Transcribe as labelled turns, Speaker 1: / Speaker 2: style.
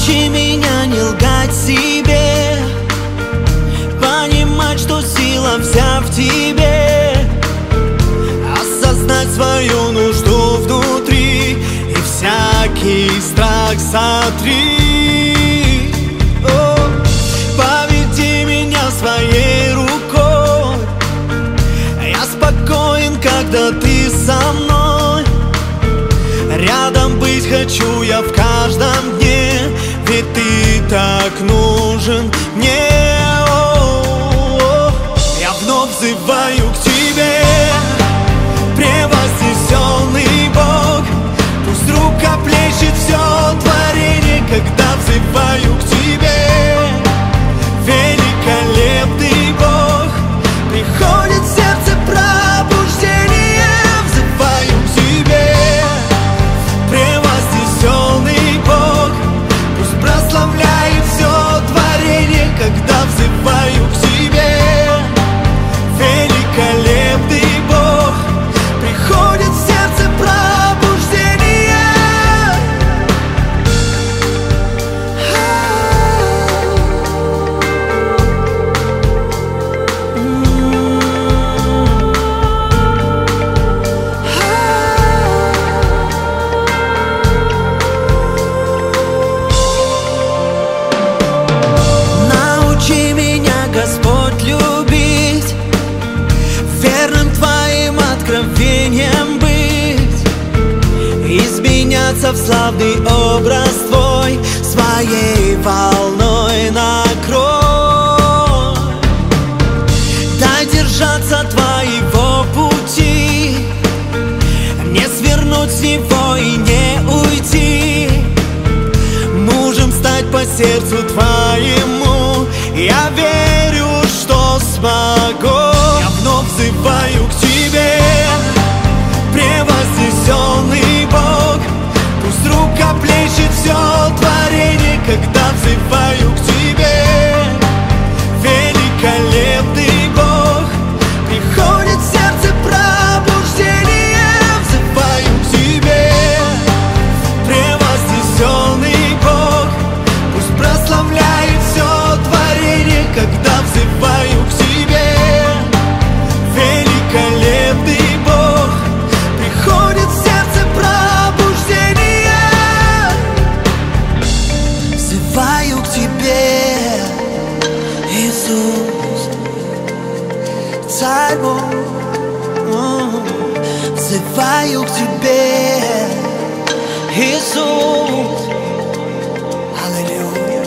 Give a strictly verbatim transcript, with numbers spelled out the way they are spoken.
Speaker 1: Научи меня не лгать себе, понимать, что сила вся в тебе, осознать свою нужду внутри и всякий страх сотри. О, поведи меня своей рукой, я спокоен, когда ты со мной. Рядом быть хочу я в каждом дне, ведь ты так нужен мне. О-о-о. Я вновь взываю к тебе, превознесенный Бог. Пусть рукоплещет все творение, когда взываю к тебе. Великолепный Бог, приходит в сердце пробуждение. Взываю к тебе, превознесенный Бог. Пусть прославляет все творение, когда взываю к тебе. Великолепный Бог, приходит в сердце пробуждение. Научи меня, Господь, любить, верным Твоим откровением быть, изменяться в славный образ Твой, своей волной накрой. Дай держаться Твоего пути, не свернуть с него и не уйти, мужем стать по сердцу Твоему. Я верю, что смогу. Я вновь взываю к тебе, превознесенный Бог. Пусть рукоплещет все творение, когда взываю к тебе. Великолепный Бог, приходит в сердце пробуждение. Взываю к тебе, превознесенный Бог. Пусть прославляет все творение, когда взываю к тебе. Великолепный Бог, приходит в сердце пробуждение. Взываю к тебе, Иисус, Царь мой. Взываю к тебе, Иисус. Аллилуйя.